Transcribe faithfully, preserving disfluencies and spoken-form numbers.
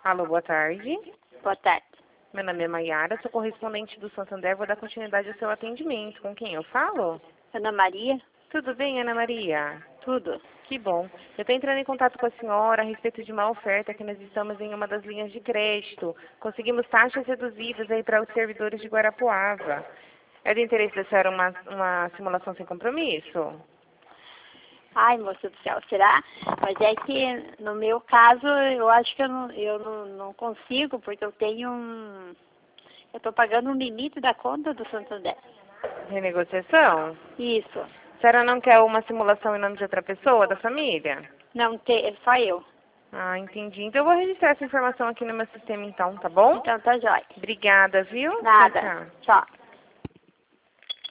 Alô, boa tarde. Boa tarde. Meu nome é Maiara, sou correspondente do Santander, vou dar continuidade ao seu atendimento. Com quem eu falo? Ana Maria? Tudo bem, Ana Maria? Tudo. Que bom. Eu estou entrando em contato com a senhora a respeito de uma oferta que nós estamos em uma das linhas de crédito. Conseguimos taxas reduzidas aí para os servidores de Guarapuava. É de interesse da senhora uma, uma simulação sem compromisso? Ai, moça do céu, será? Mas é que no meu caso eu acho que eu não, eu não, não consigo, porque eu tenho um. Eu estou pagando um limite da conta do Santander. Renegociação? Isso. A senhora não quer uma simulação em nome de outra pessoa, da família? Não tem, é só eu. Ah, entendi. Então eu vou registrar essa informação aqui no meu sistema então, tá bom? Então tá jóia. Obrigada, viu? Nada. Tchau, tchau. Tchau.